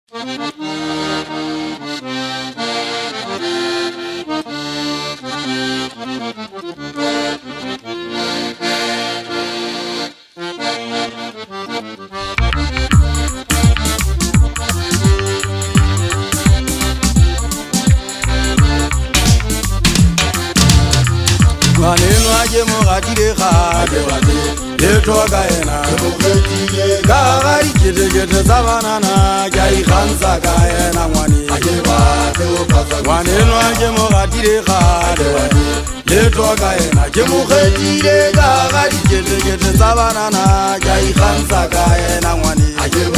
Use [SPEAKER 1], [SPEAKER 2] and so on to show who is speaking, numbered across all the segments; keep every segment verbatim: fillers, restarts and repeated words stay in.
[SPEAKER 1] Aje mogatile khade yetoka ena gagari kete kete sabanana jai khansa ka ena mwani mwani no aje mogatile khade yetoka ena ke mogetile gagari kete kete sabanana jai khansa ka ena mwani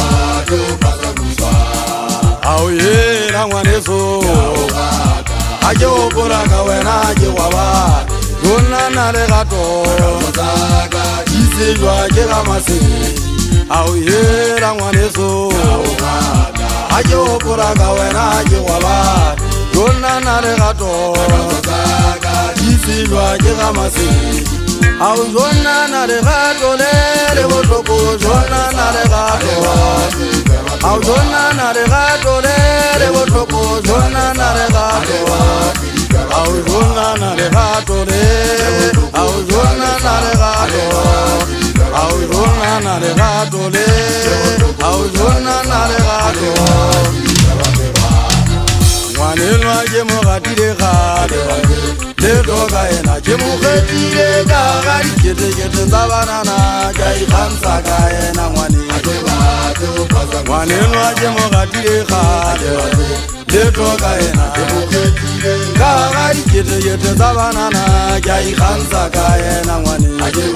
[SPEAKER 1] au ye na mwani so aje opora ka wena aje waba Gona na le gato Ise jwa jega masini Au ye la ngwaneso Aje opora ka wena aje waba Gona na le gato Ise jwa jega masini Au jona na le gato le le botoko Jona na le gato Au jona na le gato le le botoko Jona na le gato Au jona na le gato le Au jona na le gato Au jona na le gato le Au jona na le gato Mwanelo aje mogatile gade Le toka ena je mogetile gagari kete kete sabanana Jai khansa ka ena mwani Mwanelo aje mogatile gade Le toka ena je mogetile gagari kete kete sabanana Jai khansa ka ena mwani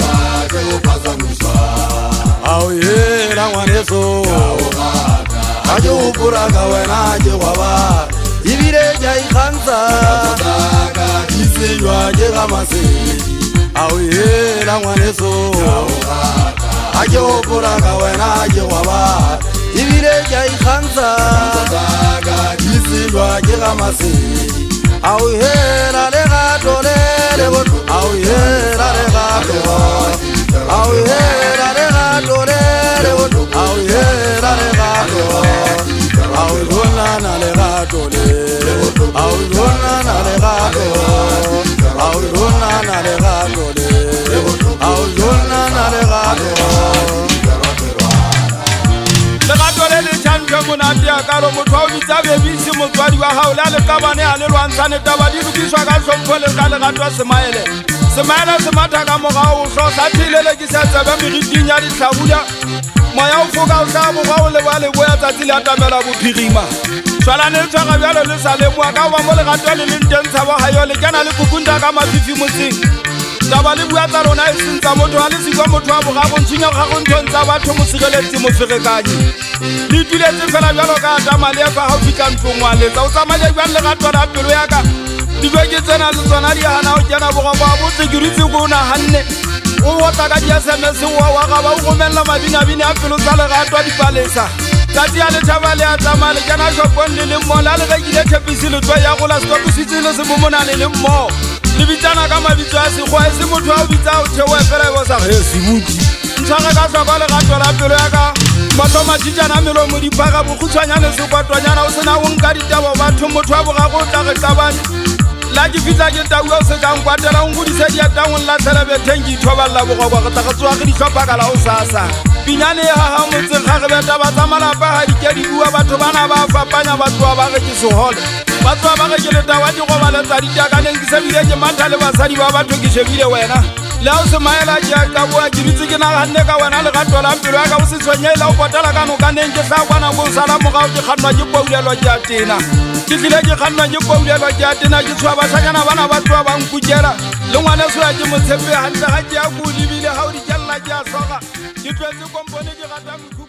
[SPEAKER 1] Au ye la mwani so Aje upura ka wena aje waba Ibire jai khansa Ise jwa jega masini Au ye la mwane so Aje opura ka wena aje waba Ibire jai khansa Ise jwa jega masini Au ye la le gato le le bot Au ye la le gato Au ye la le gato le le bot Au ye la le gato Au jona na le gato le Au jona na le gato Au jona na le gato le Au jona na le gato Le gato le le chanke monate ya karo Motwa ubita bebisi motwadi wa haule Ale kabane ale lwansane tabadi Lukiswa ka sompole ka le gato semaele Semaele semata ka moga usho Satile le kisetse bemiridinya di tlabuya Maya ufoka usa moga ule wale boya Tatile atamela bupirima Swala ne tshwara bjalo le sale mo ka ba mo le gato le le ntentsha ba hayo le kana le kukunda ka mafifi motsing taba le bua tsa rona e sentsa motho a le sikwa motho a boga go ntshenya ga go ntshontsha batho mo sireletsi mo ferekanyi le tuletse fela bjalo ka tama le fa ha fika ntlongwa le tsa o tsamaya bjalo le gato la pelo ya ka dibeke tsena le tsona di hana o kena boga ba botse ke ritse go na hanne o wota ka di S M S wa wa ga ba o romella mabina bina a pelo tsa le gato di palesa Tati ale tabale atama le kana shopon le le mo la le ga ile tshepisi le twa ya go la stop sitse le se bomona le le mo le bitana ka mabitso a se go a se motho a o bitsa o thewe fela bo sa ge se buti ntshaka ka sa ba le ga twa la pelo ya ka batho matshitjana melo mo di paka bo khutshwanyana se kwatwanyana o sena o nka ditaba batho motho a boga go tla ge tabane la ke fitla ke taua se ka nkwatela o ngudise di atangwe la tselebe thengi thoballa boga go ga tswa ge di hlopha ka la o sasa Pinyane ya ha motse ga re beta ba tsamala ba ha dikedi bua batho bana ba fapanya batho ba re ke sohole batho ba re ke le tawa di go ba le tsa di jaka neng ke se bile ke mantha le basadi ba batho ke shebile wena la o se maela ja ka bua ke bitse ke na hanne ka wena le gato la pelo ka o se tshwenyela o potela ka no ka neng ke sa bana go sala mo ga o ke khanwa ke poulelo ja tena ke tlile ke khanwa ke poulelo ja tena ke tshwa ba sakana bana ba twa ba nkukela le ngwana so ya ke motshepe hantle ga ke a go libile ha o di kella ke a soga Ke twetse kompone ke rata